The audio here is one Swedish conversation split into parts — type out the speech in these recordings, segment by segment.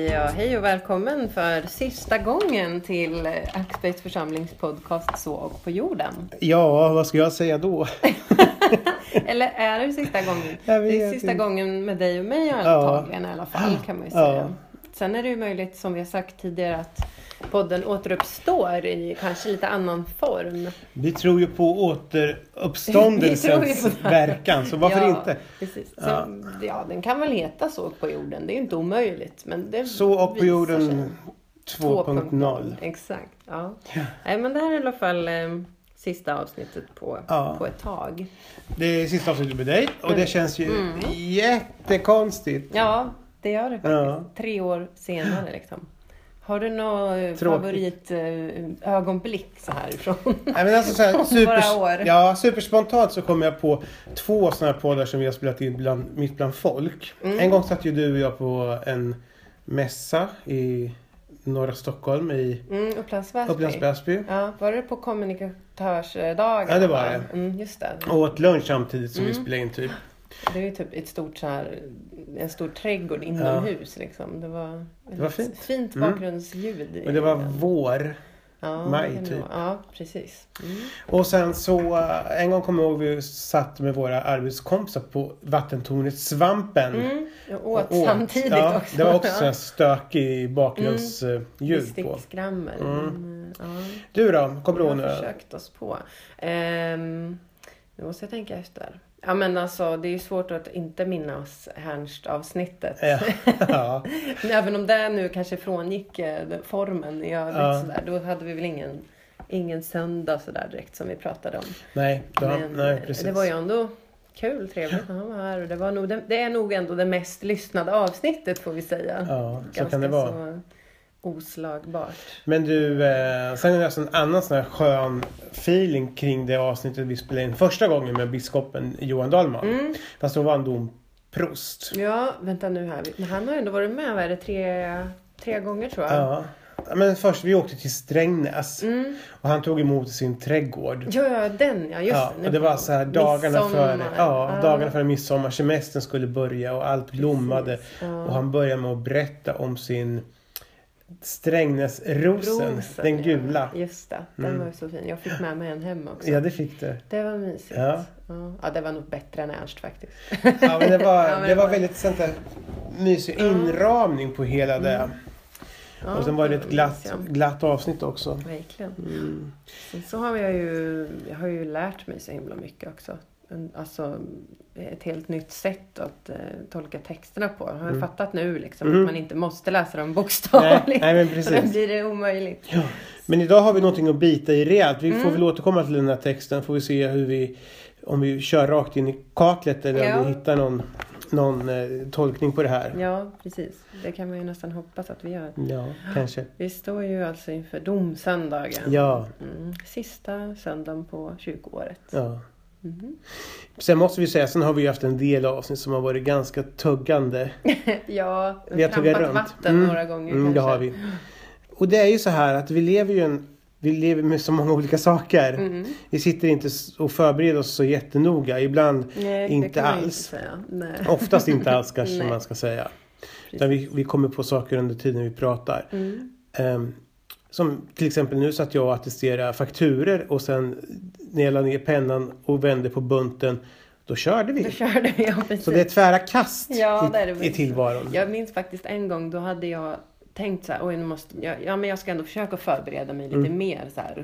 säger jag hej och välkommen för sista gången till Axbergs församlingspodcast Så och på jorden. Ja, vad ska jag säga då? Eller är det sista gången? Det är sista gången med dig och mig antagligen i alla fall kan man ju säga. Ja. Sen är det ju möjligt som vi har sagt tidigare att podden återuppstår i kanske lite annan form. Vi tror ju på återuppståndelsens verkan, så varför inte? Precis. Så, den kan väl heta Så och på jorden, det är inte omöjligt. Men det Så och på jorden 2.0. Exakt, ja. Nej, men det här är i alla fall sista avsnittet på ett tag. Det är sista avsnittet med dig och det känns ju jättekonstigt. Ja, det gör det faktiskt. 3 år senare liksom. Har du någon favoritögonblick så härifrån? Nej, men alltså så här, superspontant så kommer jag på 2 sådana här poddar som vi har spelat in mitt bland folk. En gång satt ju du och jag på en mässa i norra Stockholm i Upplands Väsby. Ja, var det på kommunikatörsdagen? Ja, det var det. Just det. Och åt lunch samtidigt som vi spelade in typ. Det är ju typ en stor trädgård inomhus liksom. Det var fint bakgrundsljud. Men det var vår. Maj typ. Ja, precis. Och sen så en gång kommer jag ihåg vi satt med våra arbetskompisar på vattentornet Svampen. Och åt samtidigt också. Det var också en stökig bakgrundsljud på. Stickskrammer. Du då? Kommer du ihåg nu? Vi har försökt oss på. Nu måste jag tänka efter. Ja, men alltså det är ju svårt att inte minnas Härnst-avsnittet. Ja. Även om det nu kanske frångick formen i övrigt sådär. Då hade vi väl ingen söndag sådär direkt som vi pratade om. Nej, precis. Det var ju ändå kul, trevligt när han var här. Och det är nog ändå det mest lyssnade avsnittet får vi säga. Ja, så kan det vara. Så oslagbart. Men du, sen är det en annan sån här skön feeling kring det avsnittet vi spelade in första gången med biskopen Johan Dahlman. Fast då var han domprost. Ja, vänta nu här. Men han har ändå varit med, vad är det, tre gånger tror jag. Ja. Men först vi åkte till Strängnäs och han tog emot sin trädgård. Ja, just det. Och det var så här dagarna före midsommar. Semestern skulle börja och allt blommade. Och han började med att berätta om sin Strängnäsrosen, den gula. Just det, den var ju så fin. Jag fick med mig en hem också. Ja, det fick du. Det var mysigt. Ja, det var nog bättre än Ernst faktiskt. Ja, men det var väldigt sånt där mysig inramning på hela det. Ja, och sen var det ett glatt avsnitt också. Verkligen. Sen så har jag ju lärt mig så himla mycket också. Alltså ett helt nytt sätt att tolka texterna på. Har jag fattat nu liksom att man inte måste läsa dem bokstavligt. Nej, men precis. För då blir det omöjligt. Ja. Men idag har vi någonting att bita i rejält. Vi får väl återkomma till den här texten. Får vi se om vi kör rakt in i kaklet eller om vi hittar någon tolkning på det här. Ja, precis. Det kan man ju nästan hoppas att vi gör. Ja, kanske. Vi står ju alltså inför domsöndagen. Ja. Sista söndagen på kyrkoåret. Ja. Sen måste vi säga, sen har vi haft en del avsnitt som har varit ganska tuggande. Ja, vi har trampat vatten några gånger kanske. Det har vi. Och det är ju så här att vi lever med så många olika saker. Vi sitter inte och förbereder oss så jättenoga. Ibland inte alls. Oftast inte alls kanske man ska säga. Utan vi kommer på saker under tiden vi pratar. Som till exempel nu satt jag och attesterade fakturer och sen när jag la ner pennan och vände på bunten, då körde vi. Ja, precis. Så det är tvära kast i tillvaron. Jag minns faktiskt en gång, då hade jag tänkt så här, men jag ska ändå försöka förbereda mig lite mer så här,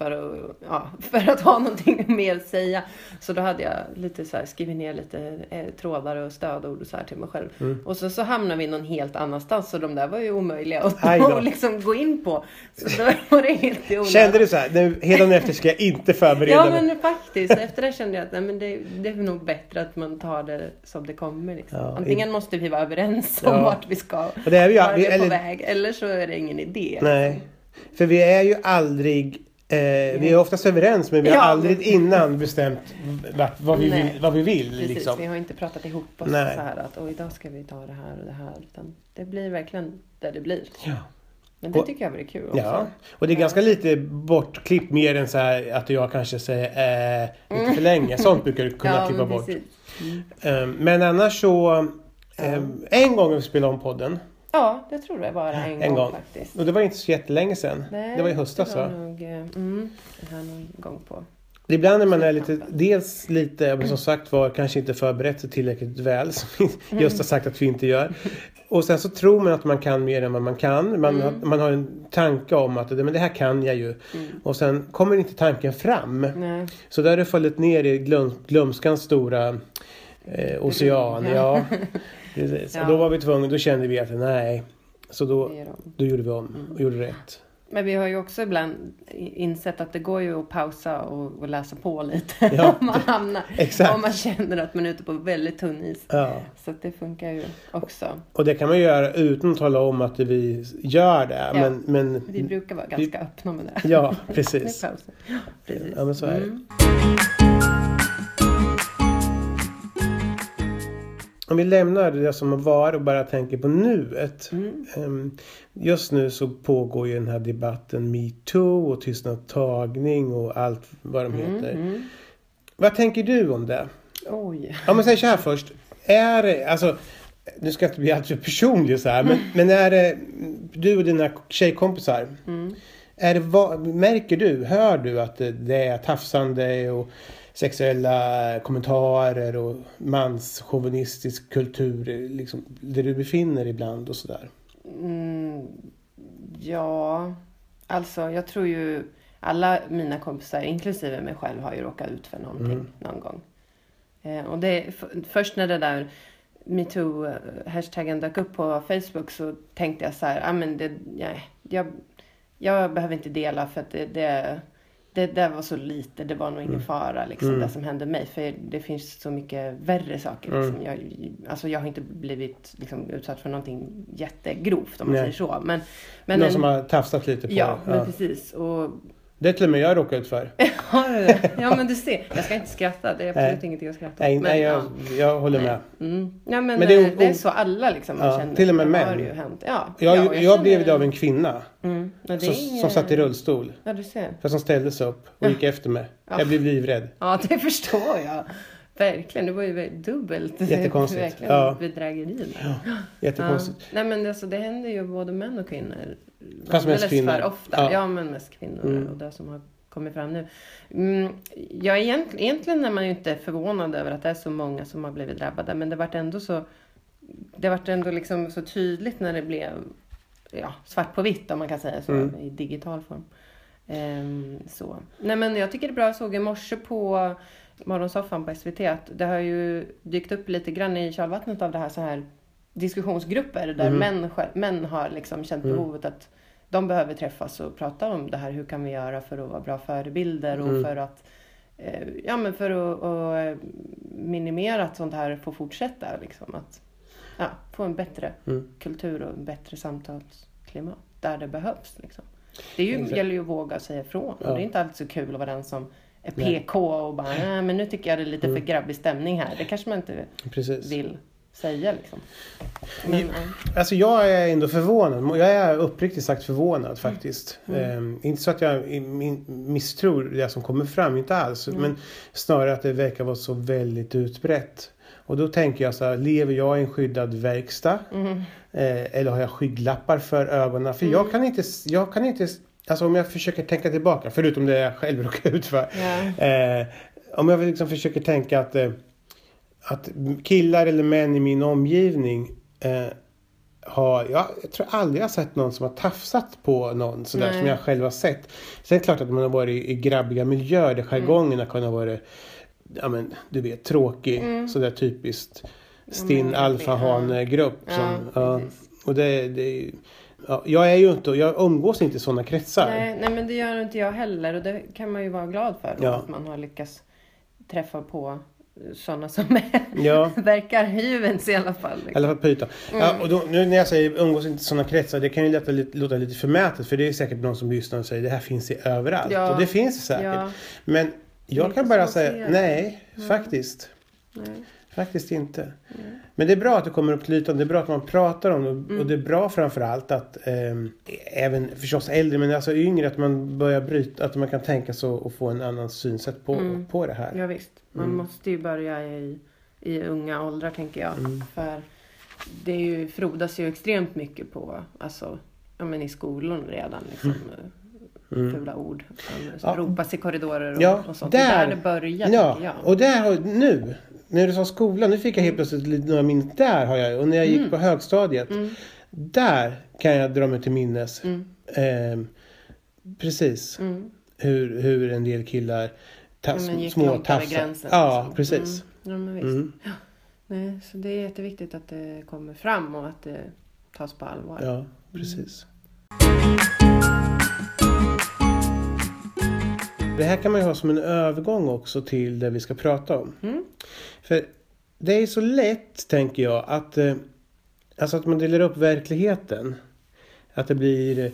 för att ha någonting mer att säga. Så då hade jag lite så här, skrivit ner lite trådar och stödord och så här till mig själv. Och så hamnade vi någon helt annanstans, så de där var ju omöjliga att liksom gå in på. Så då var det helt onödigt. Kände du så här, hela efter ska jag inte förbereda mig? Ja, men faktiskt. Efter det kände jag att det är nog bättre att man tar det som det kommer. Liksom. Antingen måste vi vara överens om vart vi ska vara på väg, eller så är det ingen idé. Nej, för vi är ju aldrig... vi är oftast överens, men vi har aldrig innan bestämt vad vi vill. Precis, liksom. Vi har inte pratat ihop oss så här att idag ska vi ta det här och det här. Utan det blir verkligen där det blir. Ja. Men det tycker jag var kul också. Ja. Och det är ganska lite bortklippt, mer än så här att jag kanske säger lite för länge. Sånt brukar du kunna klippa bort. Men annars så en gång vi spelade om podden Ja, det tror jag bara en gång faktiskt. Och det var inte så jättelänge sedan. Nej, det var i höstas det var nog, det var någon gång på. Ibland när man är lite, som sagt var, kanske inte förberett sig tillräckligt väl, som just har sagt att vi inte gör. Och sen så tror man att man kan mer än vad man kan. Man har en tanke om att men det här kan jag ju. Och sen kommer inte tanken fram. Nej. Så där har det fallit ner i glömskans stora ocean. Ja, precis. Ja. Och då var vi tvungna, då kände vi att nej. Så då gjorde vi om och gjorde rätt. Men vi har ju också ibland insett att det går ju att pausa och läsa på lite. Ja, om man känner att man är ute på väldigt tunn is. Ja. Så att det funkar ju också. Och det kan man göra utan att tala om att vi gör det. Ja, men vi brukar vara ganska öppna med det. Ja, precis. Precis. Ja, men så är det. Om vi lämnar det som var och bara tänker på nuet. Just nu så pågår ju den här debatten MeToo och tystnadtagning och allt vad de heter. Vad tänker du om det? Oj. Ja, men säg så här först. Är det, alltså, nu ska jag inte bli alltför personlig så här, men är det du och dina tjejkompisar, är det, hör du att det är tafsande och sexuella kommentarer och manschauvinistisk kultur liksom, där du befinner ibland och sådär? Ja, alltså jag tror ju alla mina kompisar, inklusive mig själv, har ju råkat ut för någonting någon gång. Och det först när det där MeToo-hashtaggen dök upp på Facebook så tänkte jag så här, jag behöver inte dela för att det var så lite, det var nog ingen fara liksom, det som hände mig. För det finns så mycket värre saker. Liksom. Jag har inte blivit liksom, utsatt för någonting jättegrovt om man säger så. Men någon som har tafsat lite på det. Men precis. Och det är till och med jag råkar ut för. Ja, men du ser. Jag ska inte skratta. Det är absolut ingenting att skratta. Nej, jag håller med. Ja, men det är så alla liksom man känner. Till och med män. Har ju hänt. Jag blev det av en kvinna. Som satt i rullstol. Ja, du ser. För som ställdes upp och gick efter mig. Jag blev livrädd. Ja, det förstår jag. Verkligen, det var ju dubbelt. Jättekonstigt. Verkligen bedrägeri. Ja, jättekonstigt. Nej, men alltså, det händer ju både män och kvinnor. Fast mest kvinnor. För ofta. Ja, men mest kvinnor. Och det som har kommit fram nu. Ja, egentligen är man ju inte förvånad över att det är så många som har blivit drabbade. Men det vart ändå liksom så tydligt när det blev svart på vitt, om man kan säga så, i digital form. Så. Nej, men jag tycker det är bra. Jag såg i morse på morgonsoffan på SVT att det har ju dykt upp lite grann i kölvattnet av det här så här diskussionsgrupper där män har liksom känt behovet att de behöver träffas och prata om det här. Hur kan vi göra för att vara bra förebilder och för att för att minimera att sånt här får fortsätta liksom, att få en bättre kultur och en bättre samtalsklimat där det behövs liksom. Det gäller ju att våga säga ifrån. Och det är inte alltid så kul att vara den som är PK och bara, men nu tycker jag det är lite för grabbig stämning här. Det kanske man inte vill säga liksom. Men, alltså jag är ändå förvånad. Jag är uppriktigt sagt förvånad faktiskt. Inte så att jag misstror det som kommer fram, inte alls. Men snarare att det verkar vara så väldigt utbrett. Och då tänker jag så här, lever jag i en skyddad verkstad? Eller har jag skygglappar för ögonen? För jag kan inte, alltså om jag försöker tänka tillbaka, förutom det jag själv råkar ut för. Om jag liksom försöker tänka att killar eller män i min omgivning jag tror aldrig jag har sett någon som har tafsat på någon sådär som jag själv har sett. Sen är det klart att man har varit i grabbiga miljöer där jargongerna kan ha varit, ja men du vet, tråkig, sådär typiskt stinn alfahan-grupp och jag umgås inte i sådana kretsar. Nej, men det gör inte jag heller, och det kan man ju vara glad för då, att man har lyckats träffa på sådana som verkar hyvens i alla fall. Liksom. I alla fall på ytan. Ja, och då, nu när jag säger umgås inte i sådana kretsar, det kan ju låta lite förmätet, för det är säkert någon som lyssnar och säger det här finns i överallt. Och det finns det säkert. Men jag kan bara säga nej, faktiskt. Nej. Faktiskt inte. Men det är bra att det kommer upp till ytan. Det är bra att man pratar om det. Och det är bra framförallt att även förstås äldre, men alltså yngre, att man börjar bryta, att man kan tänka så och få en annan synsätt på det här. Ja visst. Man måste ju börja i unga åldrar, tänker jag. För det frodas ju extremt mycket på, alltså, ja, men i skolor redan liksom. Fula ord som ropas i korridorer och sånt. Där det börjar, tycker jag. Och där nu när du sa skolan, nu fick jag helt plötsligt några minnen. Där har jag, och när jag gick på högstadiet, där kan jag dra mig till minnes. Precis. Hur en del killar små tafsar. Ja, precis. Ja, men visst. Ja. Nej, så det är jätteviktigt att det kommer fram och att det tas på allvar. Ja, precis. Det här kan man ju ha som en övergång också till det vi ska prata om. För det är så lätt, tänker jag, att man delar upp verkligheten. Att det blir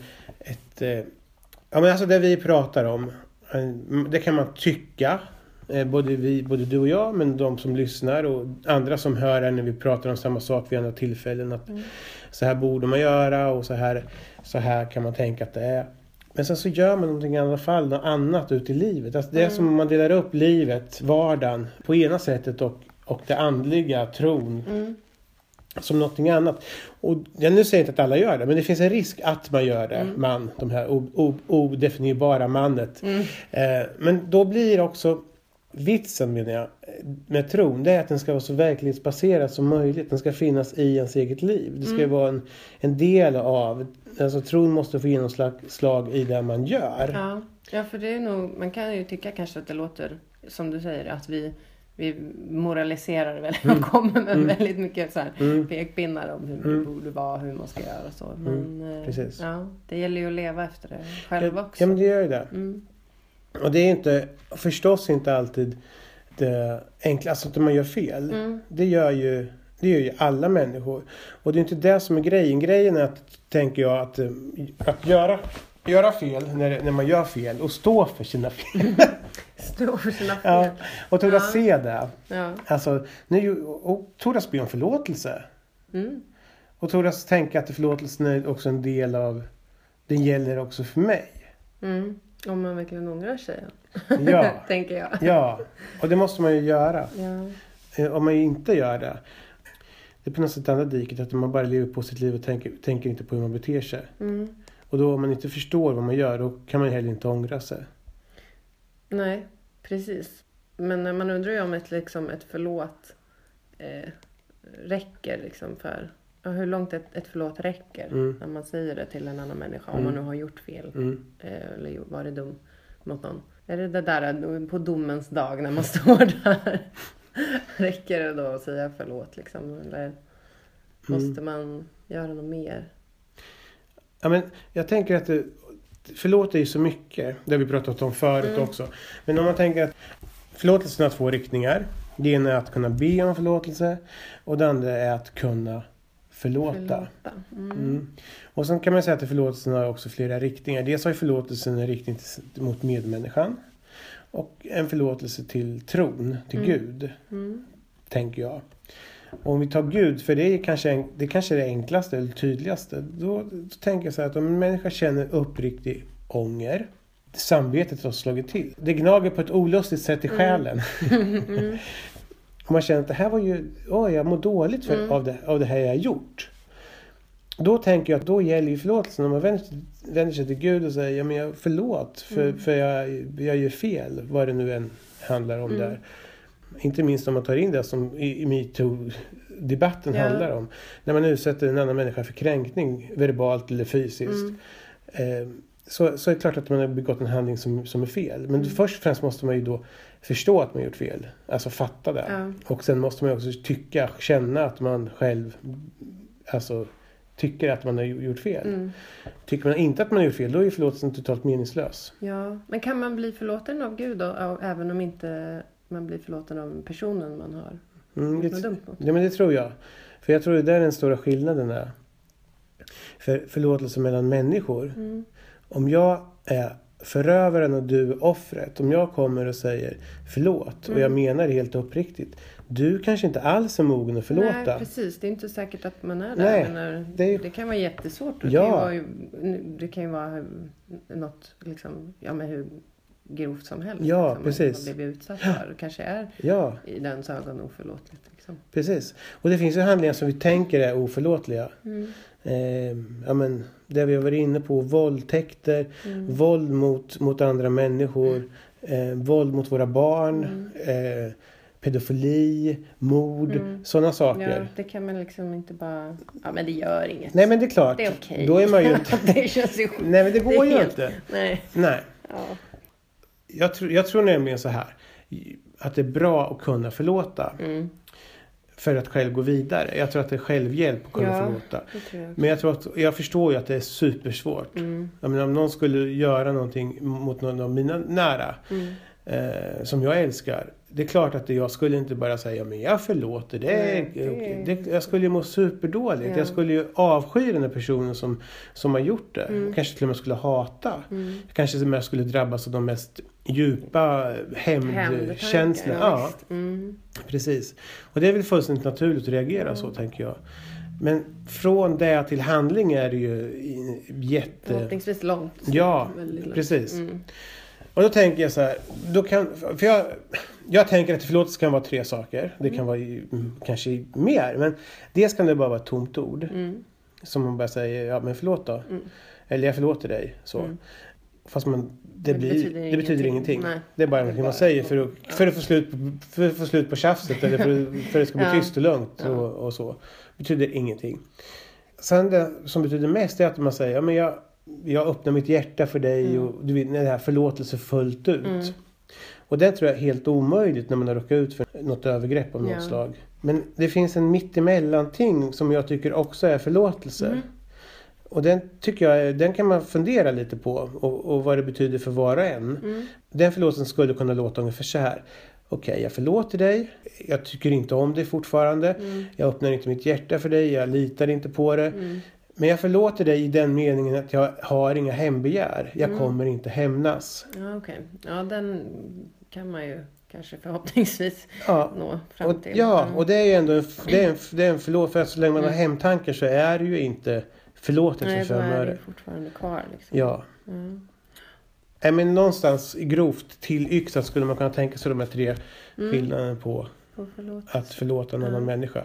det vi pratar om. Det kan man tycka. Både du och jag, men de som lyssnar och andra som hör när vi pratar om samma sak vid andra tillfällen. Att så här borde man göra och så här kan man tänka att det är. Men sen så gör man någonting i alla fall, något annat ut i livet. Alltså det är som om man delar upp livet, vardagen, på ena sättet och det andliga, tron, som någonting annat. Och jag nu säger inte att alla gör det, men det finns en risk att man gör det, de här odefinierbara mannet. Men då blir också vitsen, menar jag, med tron, det är att den ska vara så verklighetsbaserad som möjligt. Den ska finnas i ens eget liv. Det ska vara en del av, alltså tron måste få genomslag i det man gör. Ja, för det är nog, man kan ju tycka kanske att det låter, som du säger, att vi moraliserar väldigt och kommer med väldigt mycket så här pekpinnar om hur det borde vara, hur man ska göra och så. Men precis. Det gäller ju att leva efter det själv också. Ja, men det gör ju det. Och det är inte, förstås inte alltid det enkla, alltså att man gör fel. Det gör ju alla människor. Och det är inte det som är grejen. Grejen är att, tänker jag, att göra fel när man gör fel och stå för sina fel. Stå för sina fel. Ja, och tåla se det. Ja. Alltså, och tåla be om förlåtelse. Och tåla tänka att förlåtelsen är också en del av, den gäller också för mig. Om man verkligen ångrar sig. Ja. Tänker jag. Ja, och det måste man ju göra. Ja. Om man inte gör det. Det är på något sätt andra diket, att man bara lever på sitt liv och tänker inte på hur man beter sig. Och då om man inte förstår vad man gör, då kan man heller inte ångra sig. Nej, precis. Men man undrar ju om ett förlåt räcker liksom för... Hur långt ett förlåt räcker när man säger det till en annan människa, om man nu har gjort fel eller varit dum mot någon. Är det där på domens dag när man står där? Räcker det då att säga förlåt liksom? Eller måste man göra något mer? Ja, men jag tänker att förlåt är ju så mycket. Det har vi pratat om förut också. Men om man tänker att förlåtelsen har 2 riktningar. Det ena är att kunna be om förlåtelse. Och det andra är att kunna förlåta. Och sen kan man säga att förlåtelsen har också flera riktningar. Dels har förlåtelsen en riktning mot medmänniskan. Och en förlåtelse till tron, till Gud. Tänker jag. Och om vi tar Gud, för det är kanske det enklaste eller tydligaste. Då tänker jag så här att om en människa känner uppriktig ånger. Samvetet har slagit till. Det gnager på ett olustigt sätt i själen. Och man känner att det här var ju, jag mår dåligt av det här jag har gjort. Då tänker jag att då gäller ju förlåtelsen. Om man vänder sig till Gud och säger, ja men jag förlåt för jag gör fel. Vad det nu än handlar om där. Inte minst om man tar in det som i MeToo-debatten handlar om. När man utsätter en annan människa för kränkning, verbalt eller fysiskt. Så är det klart att man har begått en handling som är fel. Men först och främst måste man ju då förstå att man gjort fel. Alltså fatta det. Och sen måste man också känna att man själv tycker att man har gjort fel. Tycker man inte att man har gjort fel, då är förlåtelsen totalt meningslös. Ja, men kan man bli förlåten av Gud då, även om inte man blir förlåten av personen man har gjort något dumt mot? Ja, men det tror jag. För jag tror att det är den stora skillnaden är. För förlåtelse mellan människor. Om jag är förövaren och du är offret. Om jag kommer och säger förlåt. Och jag menar det helt uppriktigt. Du kanske inte alls är mogen att förlåta. Nej, precis. Det är inte säkert att man är där. Nej, det kan vara jättesvårt. Det kan ju vara något liksom, ja men hur grovt som helst. Ja, liksom, precis. Man blir utsatt för. Det kanske är i dens ögon oförlåtligt. Liksom. Precis. Och det finns ju handlingar som vi tänker är oförlåtliga. Det vi har varit inne på, våldtäkter, våld mot andra människor, våld mot våra barn, pedofili, mord, sådana saker. Ja, det kan man liksom inte bara... Ja, men det gör inget. Nej, men det är klart. Det är okej. Då är man ju inte... Det känns ju... Nej, men det går ju inte. Nej. Ja. Jag tror nämligen så här. Att det är bra att kunna förlåta. För att själv gå vidare. Jag tror att det är självhjälp att kunna förlåta. Men jag förstår ju att det är supersvårt. Jag menar, om någon skulle göra någonting mot någon av mina nära. Som jag älskar. Det är klart att jag skulle inte bara säga men jag förlåter det. Jag skulle ju må superdåligt. Jag skulle ju avsky den här personen som har gjort det. Kanske till och med skulle hata. Kanske till och med skulle drabbas av de mest djupa hämndkänslor. Ja, precis. Och det är väl fullständigt naturligt att reagera så, tänker jag. Men från det till handling är det ju förhoppningsvis långt. Ja, precis. Och då tänker jag så här, jag tänker att förlåtelse kan vara 3 saker. Det kan vara kanske mer, men dels kan det bara vara ett tomt ord. Som man bara säger, ja men förlåt då. Eller jag förlåter dig, så. Fast det betyder ingenting. Nej. Det är bara något man säger för att få slut på tjafset eller för att det ska bli tyst och lugnt och så. Det betyder ingenting. Sen det som betyder mest är att man säger, ja men jag öppnar mitt hjärta för dig och du vet, den här förlåtelse fullt ut. Och det tror jag är helt omöjligt när man har råkat ut för något övergrepp av något slag. Men det finns en mittemellan-ting som jag tycker också är förlåtelse. Och den tycker jag, den kan man fundera lite på och vad det betyder för var och en. Den förlåtelsen skulle kunna låta ungefär så här. Okej, jag förlåter dig. Jag tycker inte om dig fortfarande. Jag öppnar inte mitt hjärta för dig. Jag litar inte på det. Men jag förlåter dig i den meningen att jag har inga hämndbegär. Jag kommer inte hämnas. Ja, okej. Ja, den kan man ju kanske förhoppningsvis nå fram till. Ja, och det är ju ändå det är en förlåt. För att så länge man har hämndtankar så är det ju inte förlåtelse för mördare. Nej, det är fortfarande kvar. Liksom. Ja. Men någonstans grovt tillyxat skulle man kunna tänka sig de här 3 skillnaderna på att förlåta en annan människa.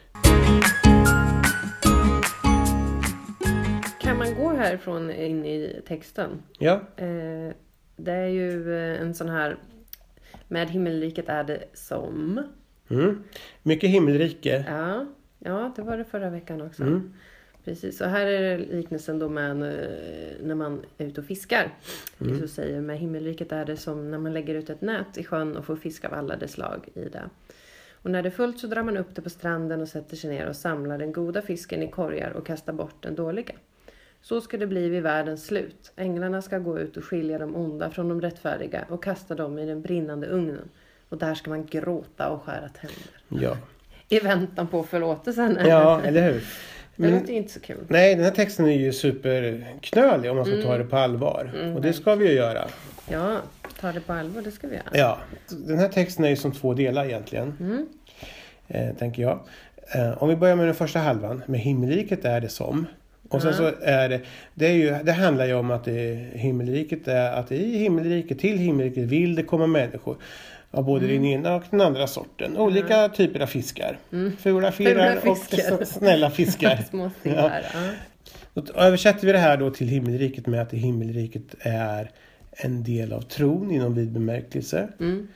Kan man gå härifrån in i texten? Ja. Det är ju en sån här, med himmelriket är det som. Mycket himmelrike. Ja, det var det förra veckan också. Precis, och här är liknelsen då med när man är ute och fiskar. Jesus säger, med himmelriket är det som när man lägger ut ett nät i sjön och får fisk av alla dess slag i det. Och när det är fullt så drar man upp det på stranden och sätter sig ner och samlar den goda fisken i korgar och kastar bort den dåliga. Så ska det bli vid världens slut. Änglarna ska gå ut och skilja de onda från de rättfärdiga och kasta dem i den brinnande ugnen. Och där ska man gråta och skära tänder. Ja. I väntan på förlåtelsen. Ja, eller hur? Det låter inte så kul. Nej, den här texten är ju superknölig om man ska ta det på allvar. Och det ska vi ju göra. Ja, ta det på allvar, det ska vi göra. Ja, den här texten är ju som 2 delar egentligen. Tänker jag. Om vi börjar med den första halvan. Med himmelriket är det som. Och sen så är det handlar ju om att himmelriket är att i himmelriket, till himmelriket vill det komma människor. Av både den ena och den andra sorten. Olika typer av fiskar. Fula fiskar och snälla fiskar. Små fiskar, Översätter vi det här då till himmelriket med att himmelriket är en del av tron inom vid bemärkelse.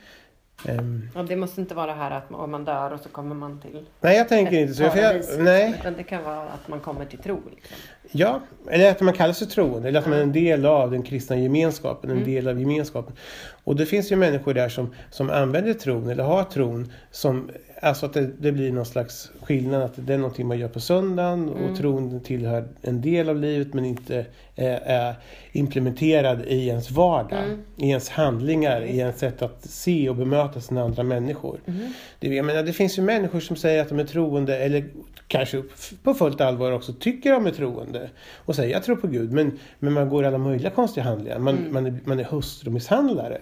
Och det måste inte vara det här att om man dör och så kommer man till... Nej, jag tänker inte så. Nej. Utan det kan vara att man kommer till tro. Liksom. Ja, eller att man kallar sig troende. Eller att man är en del av den kristna gemenskapen. En del av gemenskapen. Och det finns ju människor där som använder tron eller har tron som... Alltså att det blir någon slags skillnad. Att det är någonting man gör på söndagen. Och tron tillhör en del av livet men inte är implementerad i ens vardag. I ens handlingar. I ens sätt att se och bemöta sina andra människor. Jag menar, det finns ju människor som säger att de är troende. Eller kanske på fullt allvar också tycker de är troende. Och säger jag tror på Gud. Men man går alla möjliga konstiga handlingar. Man är hustrumisshandlare.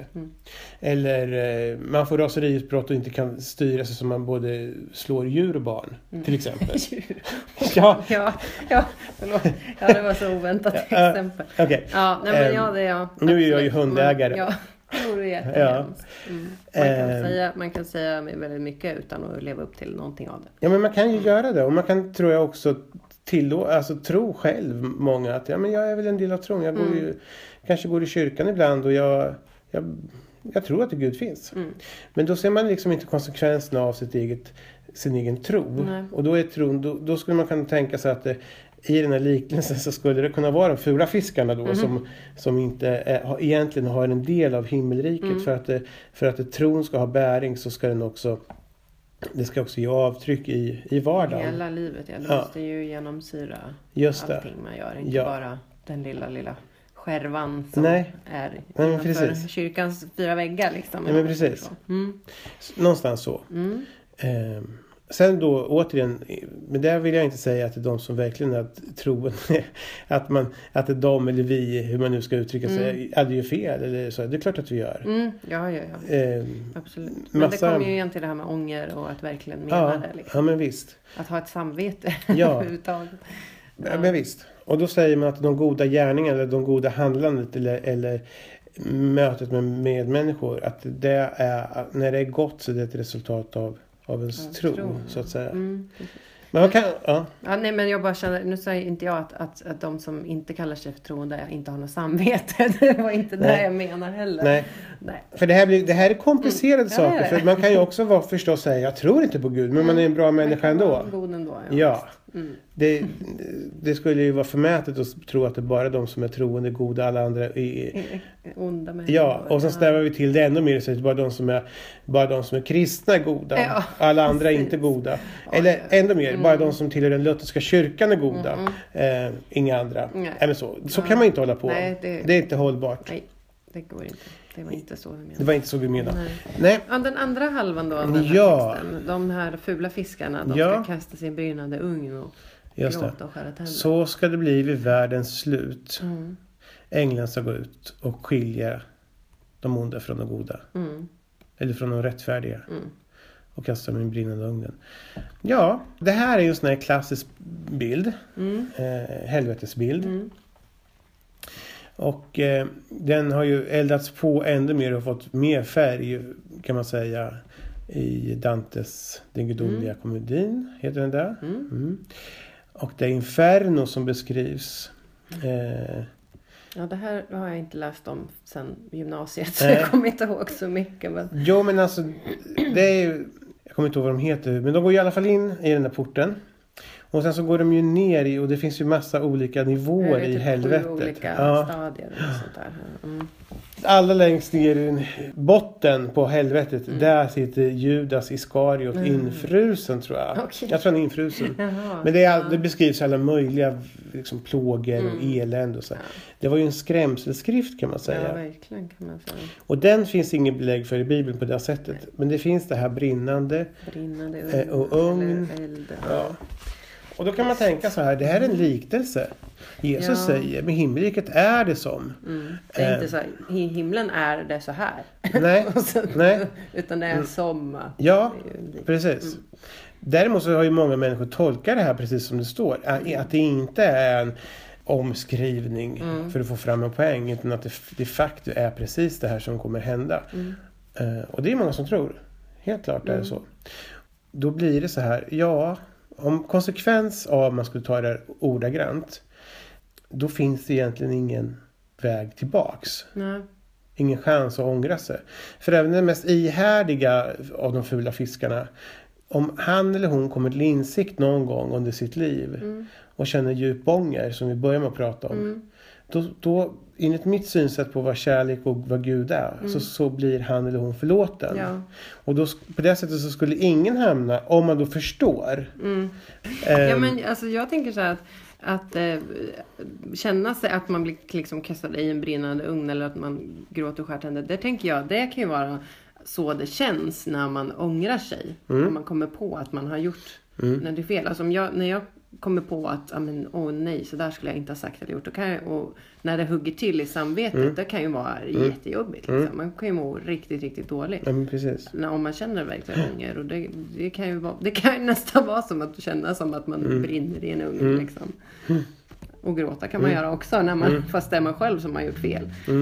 Eller man får raseriutbrott och inte kan styra sig som man både slår djur och barn. Till exempel. Ja, förlåt. Ja, det var så oväntat exempel. Okay. Ja, nej, men det är jag. Nu är jag ju hundägare. Ja. jättehemskt. Man kan säga väldigt mycket utan att leva upp till någonting av det. Ja, men man kan ju göra det. Och man kan, tror jag, också tro själv många att jag är väl en del av tron. Jag kanske går i kyrkan ibland och jag tror att Gud finns. Men då ser man liksom inte konsekvenserna av sin egen tro. Nej. Och då är tron, då skulle man kunna tänka sig att i den här liknelsen så skulle det kunna vara de fula fiskarna då som inte egentligen har en del av himmelriket. För att tron ska ha bäring så ska det ska också ge avtryck i vardagen. Hela livet, det måste ju genomsyra allting man gör. Inte bara den lilla skärvan som är innanför kyrkans 4 väggar. Liksom, men precis. Någonstans så. Sen då återigen, men där vill jag inte säga att det är de som verkligen är troende, att det är de eller vi, hur man nu ska uttrycka sig, att det gör fel eller så. Det är klart att vi gör. Ja. Absolut. Men det kommer ju igen till det här med ånger och att verkligen mena det. Liksom. Ja, men visst. Att ha ett samvete överhuvudtaget. Ja, men visst. Och då säger man att de goda gärningarna eller de goda handlandet eller mötet med medmänniskor, att det är, när det är gott så är det ett resultat av ens tro, så att säga. Men man kan, nej, men jag bara känner, nu säger inte jag att de som inte kallar sig för troende inte har något samvete. Det var inte det jag menar heller. Nej. För det här är komplicerade saker. För man kan ju också förstås säga, jag tror inte på Gud, men man är en bra människa ändå. God ändå, ja. Det skulle ju vara förmätet att tro att det är bara de som är troende goda, alla andra är onda människor. Ja, och sen stävar vi till det ännu mer, så att bara de som är kristna är goda, alla andra är inte goda. Eller ännu mer, bara de som tillhör den lutherska kyrkan är goda, inga andra. Eller så kan man inte hålla på. Nej, det är inte hållbart. Nej, det går inte. Det var inte så vi menade. Det var inte så vi menade. Nej. Ja, den andra halvan då av den här texten. De här fula fiskarna, de ska kasta sig i brinnande ugn och gråta och skära tänder. Så ska det bli vid världens slut. Ängeln ska gå ut och skilja de onda från de goda. Eller från de rättfärdiga. Och kasta dem i brinnande ugnen. Ja, det här är ju en sån här klassisk bild. Helvetesbild. Och den har ju eldats på ännu mer och fått mer färg, kan man säga, i Dantes Den gudomliga komedin, heter den där. Och det är Inferno som beskrivs. Ja, det här har jag inte läst om sedan gymnasiet, så jag kommer inte ihåg så mycket. Men... Jo, men alltså, det är ju, jag kommer inte ihåg vad de heter, men de går i alla fall in i den där porten. Och sen så går de ju ner i, och det finns ju massa olika nivåer i helvetet. Olika stadier och sånt där. Alla längst ner i botten på helvetet, där sitter Judas Iskariot infrusen, tror jag. Okay. Jag tror han är infrusen. Men det beskrivs alla möjliga liksom, plågor och elände och så. Det var ju en skrämselskrift, kan man säga. Ja, verkligen, kan man säga. Och den finns ingen belägg för i Bibeln på det sättet. Nej. Men det finns det här brinnande och ugn. Och då kan man tänka så här, det här är en liknelse. Jesus säger, med himmelriket är det som. Det är inte så här, i himlen är det så här. Nej. Utan det är som. Ja, precis. Däremot så har ju många människor tolkat det här precis som det står. Att det inte är en omskrivning för att få fram en poäng. Utan att det de facto är precis det här som kommer hända. Och det är många som tror. Helt klart är det så. Då blir det så här, om konsekvens av man skulle ta det här ordagrant, då finns det egentligen ingen väg tillbaks. Nej. Ingen chans att ångra sig. För även den mest ihärdiga av de fula fiskarna, om han eller hon kommer till insikt någon gång under sitt liv och känner djup ånger, som vi börjar med att prata om, då enligt mitt synsätt på vad kärlek och vad Gud är, så blir han eller hon förlåten. Ja. Och då, på det sättet så skulle ingen hamna, om man då förstår. Ja, men alltså jag tänker så här att känna sig att man blir liksom kastad i en brinnande ugn, eller att man gråter och skär tänder. Det tänker jag, det kan ju vara så det känns när man ångrar sig. När man kommer på att man har gjort när det är fel. Alltså när jag kommer på att nej, så där skulle jag inte ha sagt eller gjort. Då kan och när det hugger till i samvetet, det kan ju vara jättejobbigt. Liksom. Man kan ju må riktigt, riktigt dåligt. Precis. Om man känner verkligen ånger. Och det kan ju nästan vara som att känna som att man brinner i en ugn. Liksom. Och gråta kan man göra också, fast det är man själv som har gjort fel.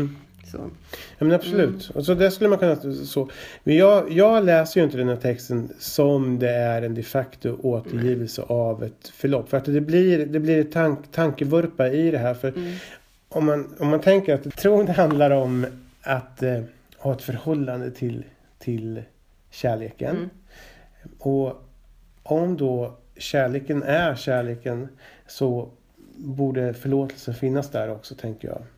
Så. Ja, men absolut. Och så det skulle man kunna så. Men jag läser ju inte den här texten som det är en de facto återgivelse av ett förlopp. För att det blir tankevurpa i det här. För om man tänker att tron handlar om att ha ett förhållande till kärleken. Och om då kärleken är kärleken, så borde förlåtelsen finnas där också, tänker jag.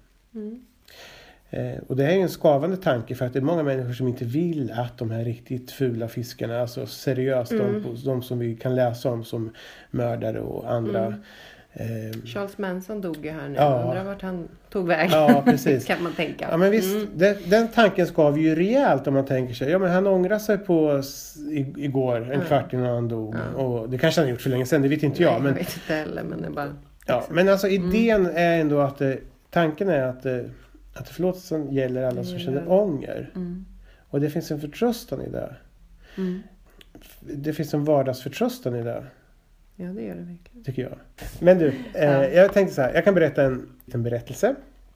Och det är ju en skavande tanke, för att det är många människor som inte vill att de här riktigt fula fiskarna, alltså seriöst de som vi kan läsa om som mördare och andra. Charles Manson dog ju här nu. Undrar vart han tog vägen. Ja, precis. Kan man tänka. Ja, men visst, den tanken skav ju rejält om man tänker sig. Ja, men han ångrar sig på igår, en kvart innan han dog. Och det kanske han har gjort för länge sedan, det vet inte jag. Men jag vet inte heller, men det är bara... Ja, men alltså idén är ändå att tanken är att förlåtelsen gäller alla som känner ånger. Och det finns en förtröstan i det. Det finns en vardagsförtröstan i det. Ja, det gör det verkligen. Tycker jag. Men du, jag tänkte så här. Jag kan berätta en berättelse.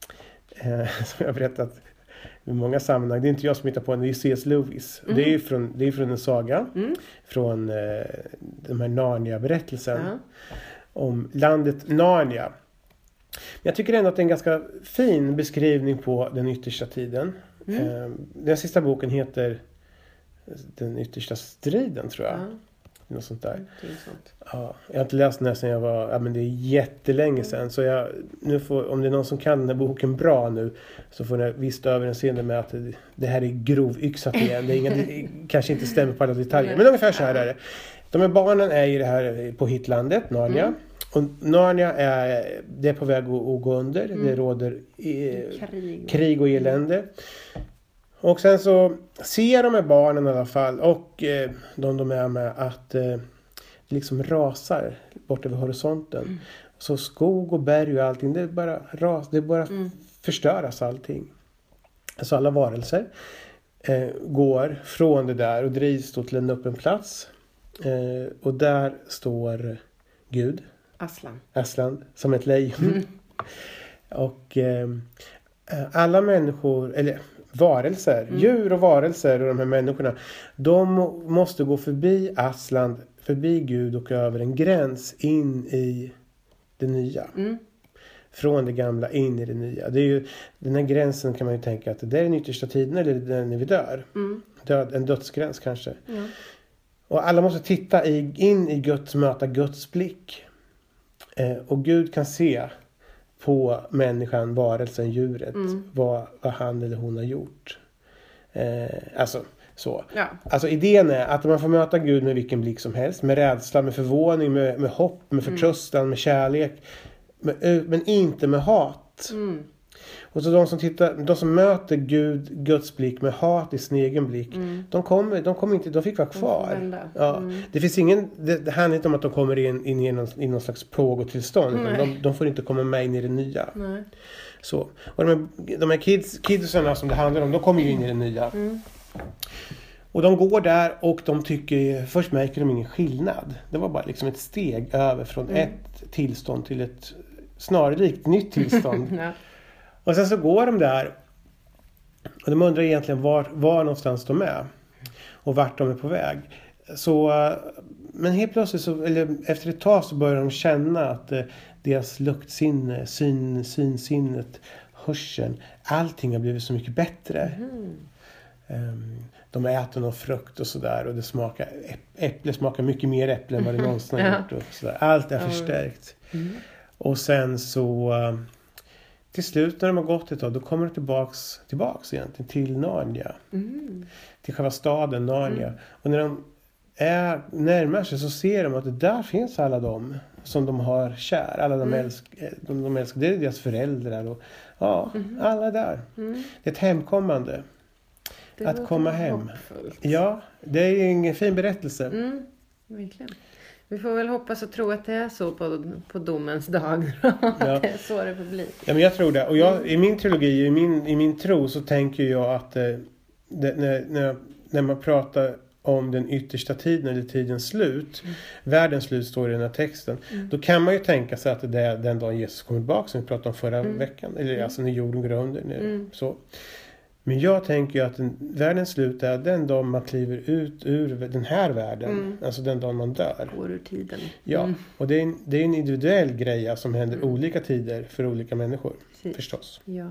Som jag har berättat i många sammanhang. Det är inte jag som hittar på den, det är C.S. Lewis. Det är från en saga. Från de här Narnia-berättelsen. Om landet Narnia. Jag tycker ändå att det är en ganska fin beskrivning på den yttersta tiden. Den sista boken heter Den yttersta striden, tror jag. Något sånt där. Ja, jag har inte läst den här sedan jag var... men det är jättelänge sedan. Så om det är någon som kan den här boken bra nu, så får jag visst överseende med att det här är grovyxat igen. Det kanske inte stämmer på alla detaljer. Men ungefär så här är det. De här barnen är i det här på Hitlandet, Narnia. Och Narnia det är på väg att gå under. Det råder krig och elände. Och sen så ser de här barnen i alla fall, och de är med, att det liksom rasar bort över horisonten. Så skog och berg och allting, det bara förstöras allting. Så alla varelser går från det där och drivs till en öppen plats. Och där står Gud. Aslan som ett lejon. Och alla människor, eller varelser, djur och varelser och de här människorna, de måste gå förbi Aslan, förbi Gud och över en gräns in i det nya. Från det gamla in i det nya. Det är ju, den här gränsen kan man ju tänka att det är den yttersta tiden, eller när vi dör. En dödsgräns kanske. Och alla måste titta in i Guds, möta Guds blick. Och Gud kan se på människan, varelsen, djuret, vad han eller hon har gjort. Alltså idén är att man får möta Gud med vilken blick som helst. Med rädsla, med förvåning, med hopp, med förtröstan, med kärlek. Men inte med hat. Och så de som möter Guds blick med hat i sin egen blick, de fick vara kvar. Det finns det handlar inte om att de kommer in i någon slags plågotillstånd. De får inte komma med in i det nya. Så. Och de här kidsarna som det handlar om, de kommer ju in i det nya. Och de går där och de tycker, först märker de ingen skillnad. Det var bara liksom ett steg över från ett tillstånd till ett snarlikt nytt tillstånd. Och sen så går de där och de undrar egentligen var någonstans de är och vart de är på väg. Så, men helt plötsligt eller efter ett tag så börjar de känna att deras luktsinne, synsinnet, hörseln, allting har blivit så mycket bättre. De äter någon frukt och sådär, och det smakar, äpple smakar mycket mer äpple än vad det någonsin har gjort. Och så där. Allt är förstärkt. Och sen så till slut när de har gått ett tag, då kommer de tillbaks egentligen till Narnia. Till själva staden Narnia. Och när de närmar sig så ser de att där finns alla de som de har kär. Alla de älskar. Det är deras föräldrar. Och, alla där. Det är ett hemkommande. Att komma hem. Hoppfullt. Ja, det är ju en fin berättelse. Verkligen. Vi får väl hoppas och tro att det är så på domens dag. Att det är så det får bli. Ja, men jag tror det. Och i min teologi, i min tro, så tänker jag att när man pratar om den yttersta tiden eller tidens slut. Världens slut står i den här texten. Då kan man ju tänka sig att det är den dagen Jesus kommer tillbaka som vi pratade om förra veckan. Eller alltså när jorden går under. Så. Men jag tänker ju att världens slut är den dag man kliver ut ur den här världen. Alltså den dag man dör. Går ur tiden. Ja, och det är en individuell grej som händer olika tider för olika människor. Precis. Förstås. Ja.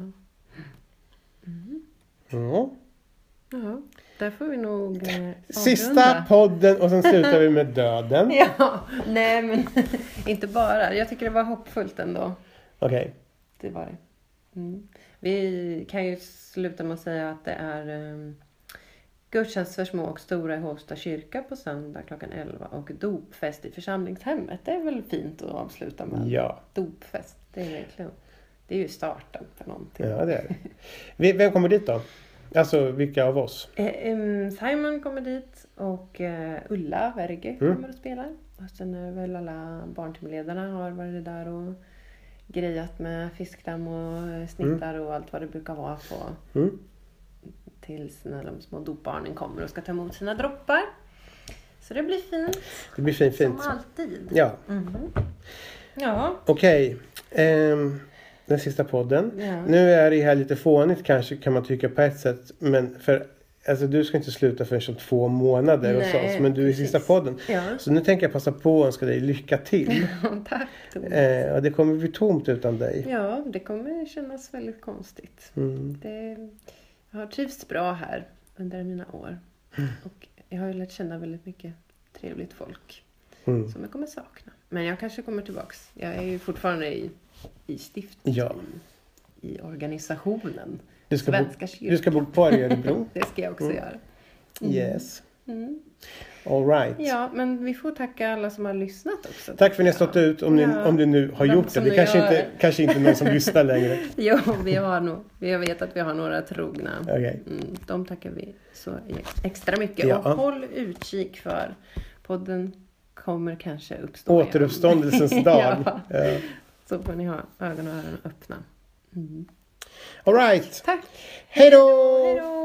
Ja. Ja, där får vi nog Sista podden och sen slutar vi med döden. Ja, nej men inte bara. Jag tycker det var hoppfullt ändå. Okej. Det var det. Vi kan ju sluta med att säga att det är gudstjänst för små och stora i Hovsta kyrka på söndag klockan 11 och dopfest i församlingshemmet. Det är väl fint att avsluta med. Ja. Dopfest, det är verkligen. Det är ju starten för någonting. Ja, det är det. Vem kommer dit då? Alltså, vilka av oss? Simon kommer dit och Ulla Verge kommer att spela. Och sen är väl alla barntimledarna har varit där och grejat med fiskdamm och snittar och allt vad det brukar vara på. Tills när de små dopbarnen kommer och ska ta emot sina droppar. Så det blir fint. Det blir fint. Som alltid. Ja. Ja. Okej. Den sista podden. Ja. Nu är det här lite fånigt kanske kan man tycka på ett sätt. Men för alltså, du ska inte sluta förrän om 2 månader hos oss. Men du är i sista podden. Ja. Så nu tänker jag passa på och önska dig lycka till. Tack. Och det kommer bli tomt utan dig. Ja, det kommer kännas väldigt konstigt. Jag har trivts bra här under mina år. Och jag har ju lärt känna väldigt mycket trevligt folk. Som jag kommer sakna. Men jag kanske kommer tillbaks. Jag är ju fortfarande i stiftet. Ja. I organisationen. Du ska bo kvar i Örebro. Det ska jag också göra. Yes. All right. Ja, men vi får tacka alla som har lyssnat också. Tack för att ni har stått ut om du nu har gjort det. Det kanske inte någon som lyssnar längre. Jo, jag vet att vi har några trogna. Okay. De tackar vi så extra mycket. Ja. Och håll utkik för podden kommer kanske uppstå igen. Återuppståndelsens dag. Ja. Så får ni ha ögon och öron öppna. All right. Tack. Hej då!